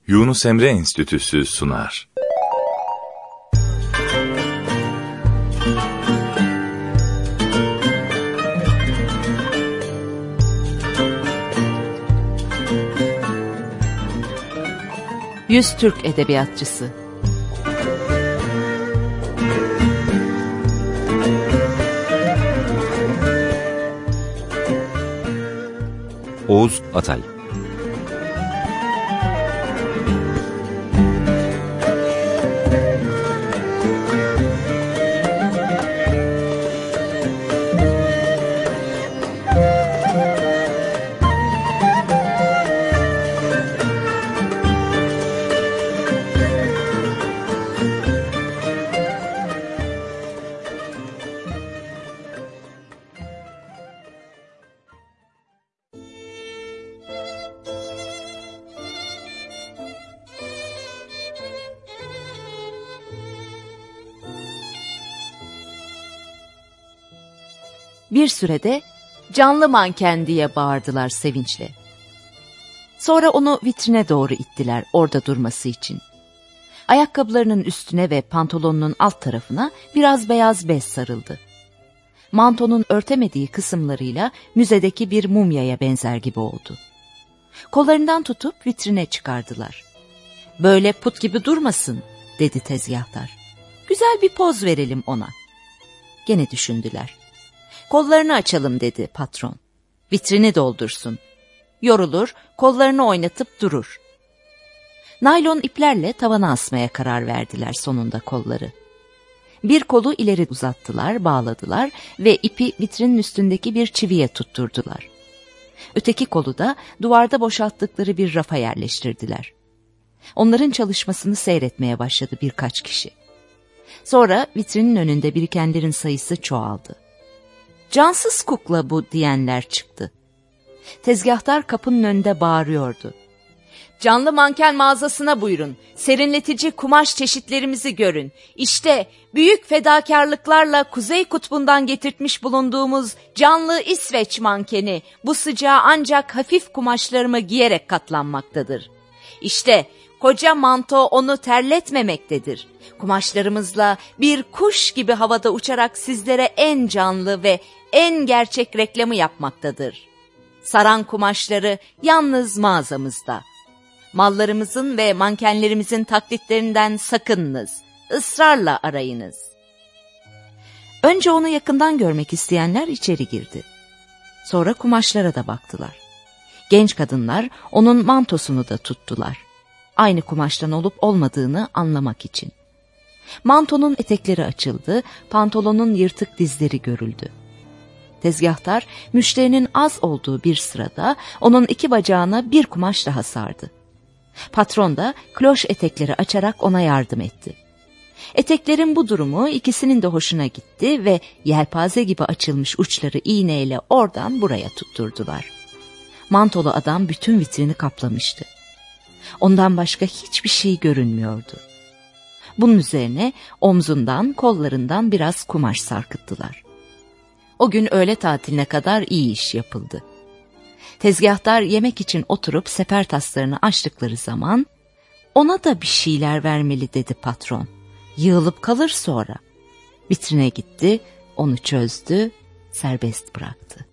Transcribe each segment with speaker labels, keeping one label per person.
Speaker 1: Yunus Emre Enstitüsü sunar.
Speaker 2: Yüz Türk Edebiyatçısı.
Speaker 3: Oğuz Atay.
Speaker 2: Bir sürede canlı manken diye bağırdılar sevinçle. Sonra onu vitrine doğru ittiler orada durması için. Ayakkabılarının üstüne ve pantolonunun alt tarafına biraz beyaz bez sarıldı. Mantonun örtemediği kısımlarıyla müzedeki bir mumyaya benzer gibi oldu. Kollarından tutup vitrine çıkardılar. "Böyle put gibi durmasın," dedi tezgahtar. "Güzel bir poz verelim ona." Gene düşündüler. "Kollarını açalım," dedi patron. "Vitrini doldursun. Yorulur, kollarını oynatıp durur." Naylon iplerle tavana asmaya karar verdiler sonunda kolları. Bir kolu ileri uzattılar, bağladılar ve ipi vitrinin üstündeki bir çiviye tutturdular. Öteki kolu da duvarda boşalttıkları bir rafa yerleştirdiler. Onların çalışmasını seyretmeye başladı birkaç kişi. Sonra vitrinin önünde birikenlerin sayısı çoğaldı. "Cansız kukla bu," diyenler çıktı. Tezgahtar kapının önünde bağırıyordu. "Canlı manken mağazasına buyurun. Serinletici kumaş çeşitlerimizi görün. İşte büyük fedakarlıklarla Kuzey Kutbu'ndan getirtmiş bulunduğumuz canlı İsveç mankeni bu sıcağa ancak hafif kumaşlarımı giyerek katlanmaktadır. İşte koca manto onu terletmemektedir. Kumaşlarımızla bir kuş gibi havada uçarak sizlere en canlı ve en gerçek reklamı yapmaktadır. Saran kumaşları yalnız mağazamızda. Mallarımızın ve mankenlerimizin taklitlerinden sakınınız, ısrarla arayınız." Önce onu yakından görmek isteyenler içeri girdi. Sonra kumaşlara da baktılar. Genç kadınlar onun mantosunu da tuttular. Aynı kumaştan olup olmadığını anlamak için. Mantonun etekleri açıldı, pantolonun yırtık dizleri görüldü. Tezgahtar müşterinin az olduğu bir sırada onun iki bacağına bir kumaş daha sardı. Patron da kloş etekleri açarak ona yardım etti. Eteklerin bu durumu ikisinin de hoşuna gitti ve yelpaze gibi açılmış uçları iğneyle oradan buraya tutturdular. Mantolu adam bütün vitrini kaplamıştı. Ondan başka hiçbir şey görünmüyordu. Bunun üzerine omzundan, kollarından biraz kumaş sarkıttılar. O gün öğle tatiline kadar iyi iş yapıldı. Tezgahtar yemek için oturup sefer taslarını açtıkları zaman, "Ona da bir şeyler vermeli," dedi patron. "Yığılıp kalır sonra." Vitrine gitti, onu çözdü, serbest bıraktı.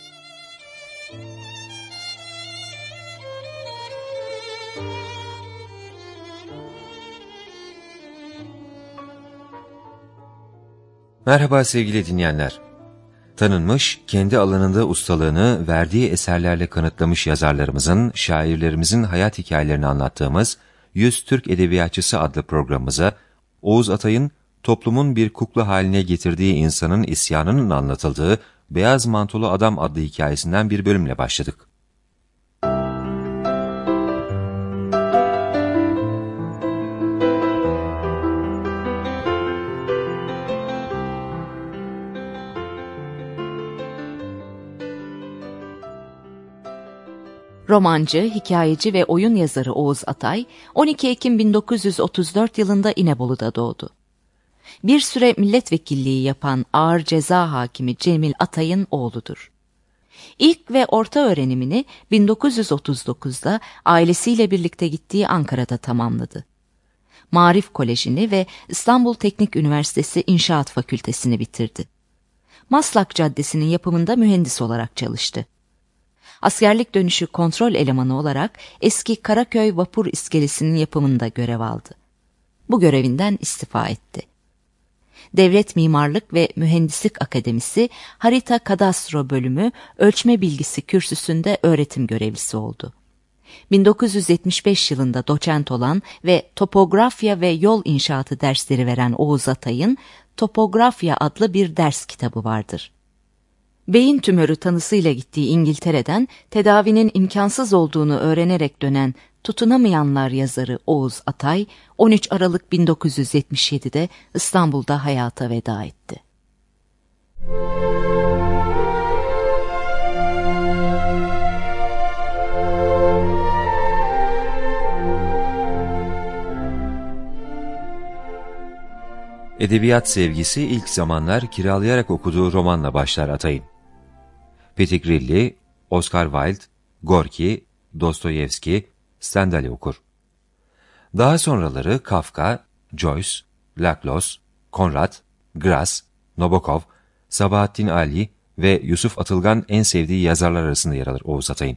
Speaker 3: Merhaba sevgili dinleyenler. Tanınmış, kendi alanında ustalığını verdiği eserlerle kanıtlamış yazarlarımızın, şairlerimizin hayat hikayelerini anlattığımız Yüz Türk Edebiyatçısı adlı programımıza Oğuz Atay'ın toplumun bir kukla haline getirdiği insanın isyanının anlatıldığı Beyaz Mantolu Adam adlı hikayesinden bir bölümle başladık.
Speaker 2: Romancı, hikayeci ve oyun yazarı Oğuz Atay, 12 Ekim 1934 yılında İnebolu'da doğdu. Bir süre milletvekilliği yapan ağır ceza hakimi Cemil Atay'ın oğludur. İlk ve orta öğrenimini 1939'da ailesiyle birlikte gittiği Ankara'da tamamladı. Maarif Koleji'ni ve İstanbul Teknik Üniversitesi İnşaat Fakültesini bitirdi. Maslak Caddesi'nin yapımında mühendis olarak çalıştı. Askerlik dönüşü kontrol elemanı olarak eski Karaköy Vapur İskelesi'nin yapımında görev aldı. Bu görevinden istifa etti. Devlet Mimarlık ve Mühendislik Akademisi Harita Kadastro Bölümü Ölçme Bilgisi Kürsüsü'nde öğretim görevlisi oldu. 1975 yılında doçent olan ve topografya ve yol inşaatı dersleri veren Oğuz Atay'ın Topografya adlı bir ders kitabı vardır. Beyin tümörü tanısıyla gittiği İngiltere'den tedavinin imkansız olduğunu öğrenerek dönen Tutunamayanlar yazarı Oğuz Atay, 13 Aralık 1977'de İstanbul'da hayata veda etti.
Speaker 3: Edebiyat sevgisi ilk zamanlar kiralayarak okuduğu romanla başlar Atay'ın. Petigrilli, Oscar Wilde, Gorki, Dostoyevski, Stendhal'i okur. Daha sonraları Kafka, Joyce, Laclos, Konrad, Grass, Nabokov, Sabahattin Ali ve Yusuf Atılgan en sevdiği yazarlar arasında yer alır Oğuz Atay'ın.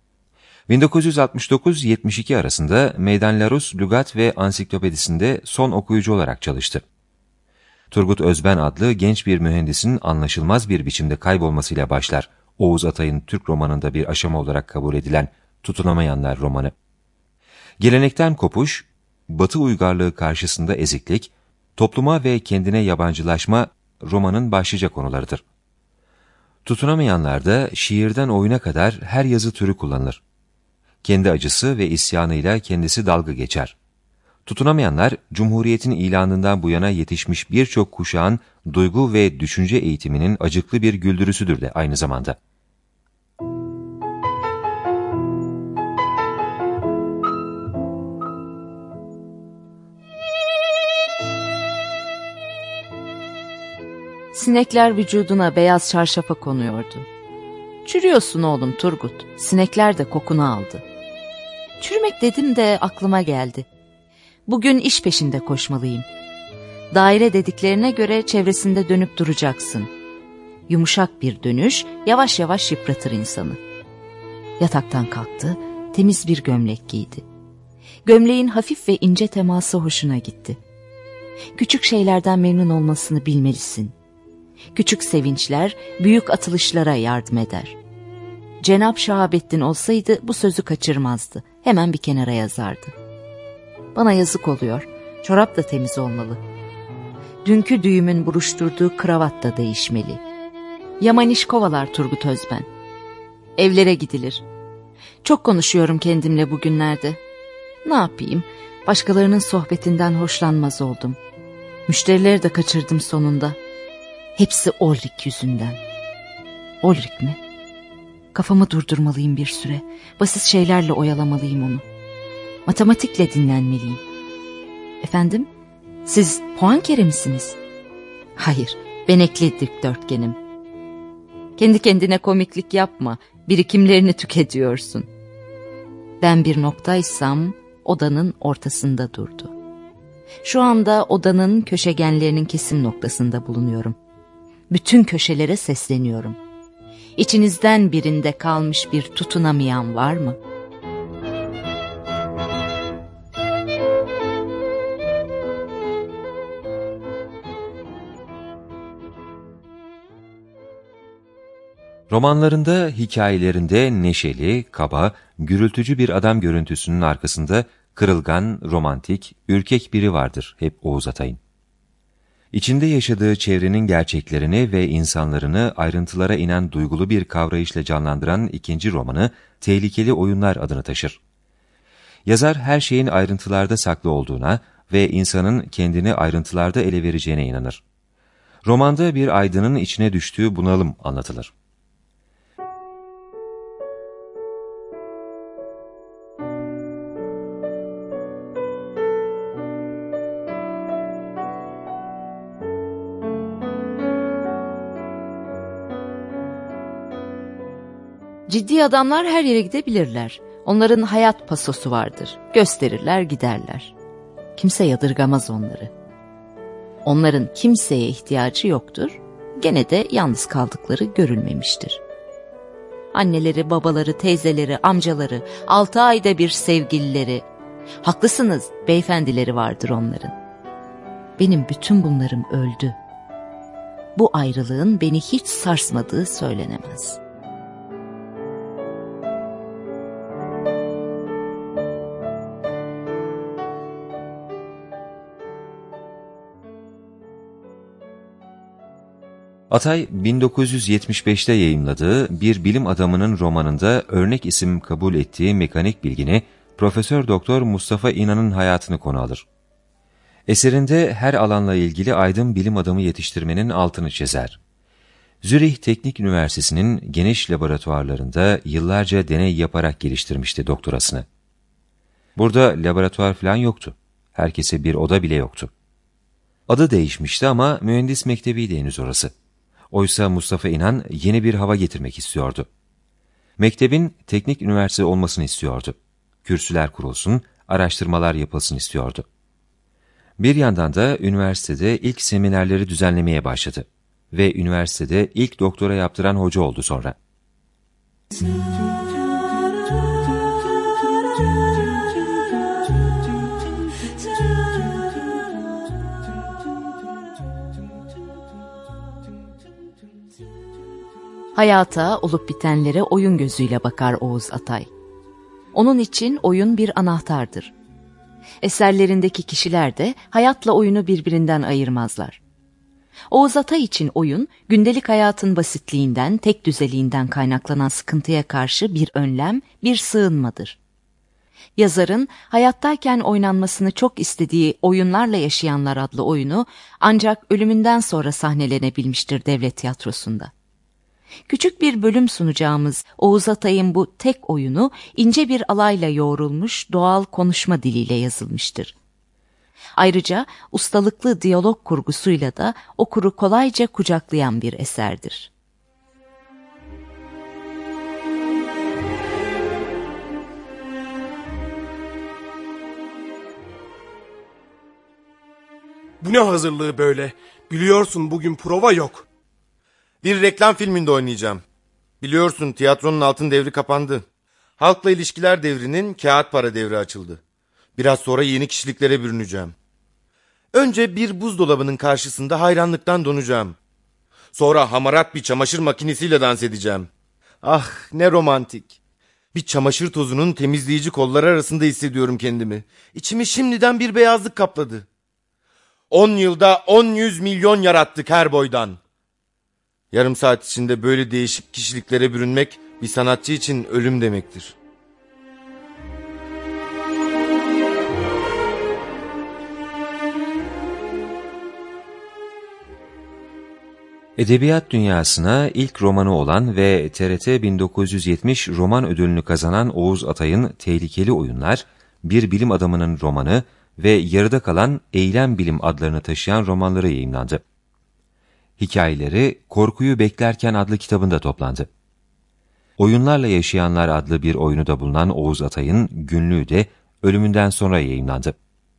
Speaker 3: 1969-72 arasında Meydan Larus Lügat ve Ansiklopedisinde son okuyucu olarak çalıştı. Turgut Özben adlı genç bir mühendisin anlaşılmaz bir biçimde kaybolmasıyla başlar Oğuz Atay'ın Türk romanında bir aşama olarak kabul edilen Tutunamayanlar romanı. Gelenekten kopuş, Batı uygarlığı karşısında eziklik, topluma ve kendine yabancılaşma romanın başlıca konularıdır. Tutunamayanlarda şiirden oyuna kadar her yazı türü kullanılır. Kendi acısı ve isyanıyla kendisi dalga geçer. Tutunamayanlar, Cumhuriyet'in ilanından bu yana yetişmiş birçok kuşağın duygu ve düşünce eğitiminin acıklı bir güldürüsüdür de aynı zamanda.
Speaker 2: Sinekler vücuduna beyaz çarşafa konuyordu. Çürüyorsun oğlum Turgut, sinekler de kokunu aldı. Çürümek dedim de aklıma geldi. Bugün iş peşinde koşmalıyım. Daire dediklerine göre çevresinde dönüp duracaksın. Yumuşak bir dönüş yavaş yavaş yıpratır insanı. Yataktan kalktı, temiz bir gömlek giydi. Gömleğin hafif ve ince teması hoşuna gitti. Küçük şeylerden memnun olmasını bilmelisin. Küçük sevinçler büyük atılışlara yardım eder. Cenab Şahabettin olsaydı bu sözü kaçırmazdı. Hemen bir kenara yazardı. Bana yazık oluyor. Çorap da temiz olmalı. Dünkü düğümün buruşturduğu kravat da değişmeli. Yaman iş kovalar Turgut Özben. Evlere gidilir. Çok konuşuyorum kendimle bugünlerde. Ne yapayım? Başkalarının sohbetinden hoşlanmaz oldum. Müşterileri de kaçırdım sonunda. Hepsi Ulrik yüzünden. Ulrik mi? Kafamı durdurmalıyım bir süre. Basit şeylerle oyalamalıyım onu. Matematikle dinlenmeliyim. Efendim? Siz Poincaré misiniz? Hayır, benekli dikdörtgenim. Kendi kendine komiklik yapma. Birikimlerini tüketiyorsun. Ben bir noktaysam odanın ortasında durdu. Şu anda odanın köşegenlerinin kesim noktasında bulunuyorum. Bütün köşelere sesleniyorum. İçinizden birinde kalmış bir tutunamayan var mı?
Speaker 3: Romanlarında, hikayelerinde neşeli, kaba, gürültücü bir adam görüntüsünün arkasında kırılgan, romantik, ürkek biri vardır hep Oğuz Atay'ın. İçinde yaşadığı çevrenin gerçeklerini ve insanlarını ayrıntılara inen duygulu bir kavrayışla canlandıran ikinci romanı Tehlikeli Oyunlar adını taşır. Yazar her şeyin ayrıntılarda saklı olduğuna ve insanın kendini ayrıntılarda ele vereceğine inanır. Romanda bir aydının içine düştüğü bunalım anlatılır.
Speaker 2: Ciddi adamlar her yere gidebilirler. Onların hayat pasosu vardır. Gösterirler, giderler. Kimse yadırgamaz onları. Onların kimseye ihtiyacı yoktur. Gene de yalnız kaldıkları görülmemiştir. Anneleri, babaları, teyzeleri, amcaları, 6 ayda bir sevgilileri, haklısınız beyefendileri vardır onların. Benim bütün bunlarım öldü. Bu ayrılığın beni hiç sarsmadığı söylenemez.
Speaker 3: Atay, 1975'te yayımladığı bir bilim adamının romanında örnek isim kabul ettiği mekanik bilgini Profesör Doktor Mustafa İnan'ın hayatını konu alır. Eserinde her alanla ilgili aydın bilim adamı yetiştirmenin altını çizer. Zürih Teknik Üniversitesi'nin geniş laboratuvarlarında yıllarca deney yaparak geliştirmişti doktorasını. Burada laboratuvar falan yoktu. Herkese bir oda bile yoktu. Adı değişmişti ama mühendis mektebiydi henüz orası. Oysa Mustafa İnan yeni bir hava getirmek istiyordu. Mektebin teknik üniversite olmasını istiyordu. Kürsüler kurulsun, araştırmalar yapılsın istiyordu. Bir yandan da üniversitede ilk seminerleri düzenlemeye başladı. Ve üniversitede ilk doktora yaptıran hoca oldu sonra.
Speaker 2: Hayata, olup bitenlere oyun gözüyle bakar Oğuz Atay. Onun için oyun bir anahtardır. Eserlerindeki kişiler de hayatla oyunu birbirinden ayırmazlar. Oğuz Atay için oyun, gündelik hayatın basitliğinden, tek düzeliğinden kaynaklanan sıkıntıya karşı bir önlem, bir sığınmadır. Yazarın hayattayken oynanmasını çok istediği Oyunlarla Yaşayanlar adlı oyunu ancak ölümünden sonra sahnelenebilmiştir devlet tiyatrosunda. Küçük bir bölüm sunacağımız Oğuz Atay'ın bu tek oyunu ince bir alayla yoğrulmuş doğal konuşma diliyle yazılmıştır. Ayrıca ustalıklı diyalog kurgusuyla da okuru kolayca kucaklayan bir eserdir.
Speaker 4: Bu ne hazırlığı böyle? Biliyorsun bugün prova yok.
Speaker 5: Bir reklam filminde oynayacağım. Biliyorsun tiyatronun altın devri kapandı. Halkla ilişkiler devrinin kağıt para devri açıldı. Biraz sonra yeni kişiliklere bürüneceğim. Önce bir buzdolabının karşısında hayranlıktan donacağım. Sonra hamarat bir çamaşır makinesiyle dans edeceğim. Ah ne romantik. Bir çamaşır tozunun temizleyici kolları arasında hissediyorum kendimi. İçimi şimdiden bir beyazlık kapladı. 10 yılda 100 milyon yarattık her boydan. Yarım saat içinde böyle değişik kişiliklere bürünmek bir sanatçı için ölüm demektir.
Speaker 3: Edebiyat dünyasına ilk romanı olan ve TRT 1970 roman ödülünü kazanan Oğuz Atay'ın Tehlikeli Oyunlar, bir bilim adamının romanı ve yarıda kalan Eylem Bilim adlarını taşıyan romanları yayımlandı. Hikayeleri Korkuyu Beklerken adlı kitabında toplandı. Oyunlarla Yaşayanlar adlı bir oyunu da bulunan Oğuz Atay'ın günlüğü de ölümünden sonra yayımlandı.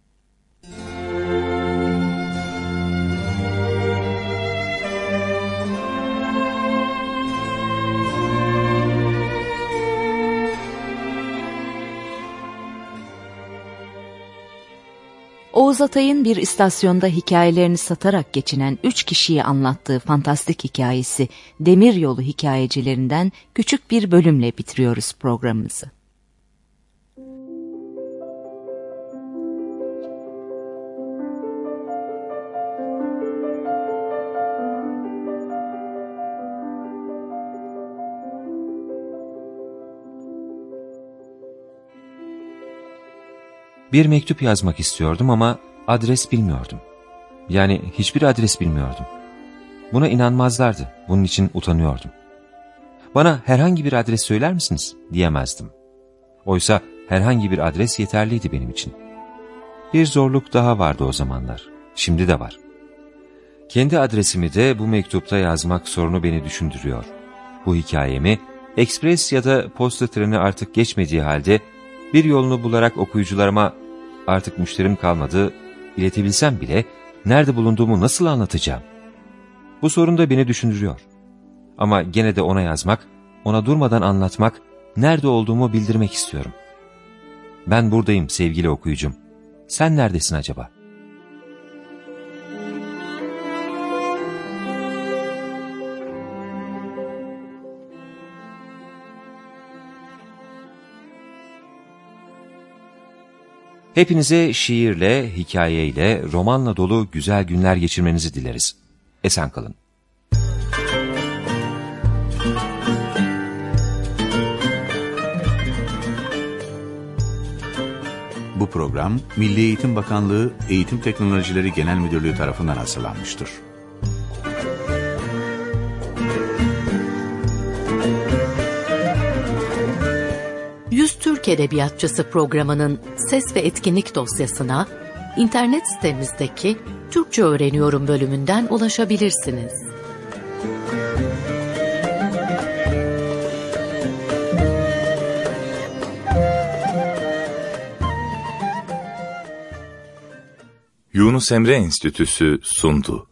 Speaker 2: Oğuz Atay'ın bir istasyonda hikayelerini satarak geçinen 3 kişiyi anlattığı fantastik hikayesi Demiryolu hikayecilerinden küçük bir bölümle bitiriyoruz programımızı.
Speaker 3: Bir mektup yazmak istiyordum ama adres bilmiyordum. Yani hiçbir adres bilmiyordum. Buna inanmazlardı. Bunun için utanıyordum. Bana herhangi bir adres söyler misiniz diyemezdim. Oysa herhangi bir adres yeterliydi benim için. Bir zorluk daha vardı o zamanlar. Şimdi de var. Kendi adresimi de bu mektupta yazmak sorunu beni düşündürüyor. Bu hikayemi Ekspres ya da posta treni artık geçmediği halde bir yolunu bularak okuyucularıma artık müşterim kalmadı, iletebilsem bile nerede bulunduğumu nasıl anlatacağım? Bu sorun da beni düşündürüyor. Ama gene de ona yazmak, ona durmadan anlatmak, nerede olduğumu bildirmek istiyorum. Ben buradayım sevgili okuyucum. Sen neredesin acaba? Hepinize şiirle, hikayeyle, romanla dolu güzel günler geçirmenizi dileriz. Esen kalın.
Speaker 6: Bu program, Milli Eğitim Bakanlığı Eğitim Teknolojileri Genel Müdürlüğü tarafından hazırlanmıştır.
Speaker 7: Yüz Türk Edebiyatçısı programının ses ve etkinlik dosyasına internet sitemizdeki Türkçe Öğreniyorum bölümünden ulaşabilirsiniz.
Speaker 1: Yunus Emre Enstitüsü sundu.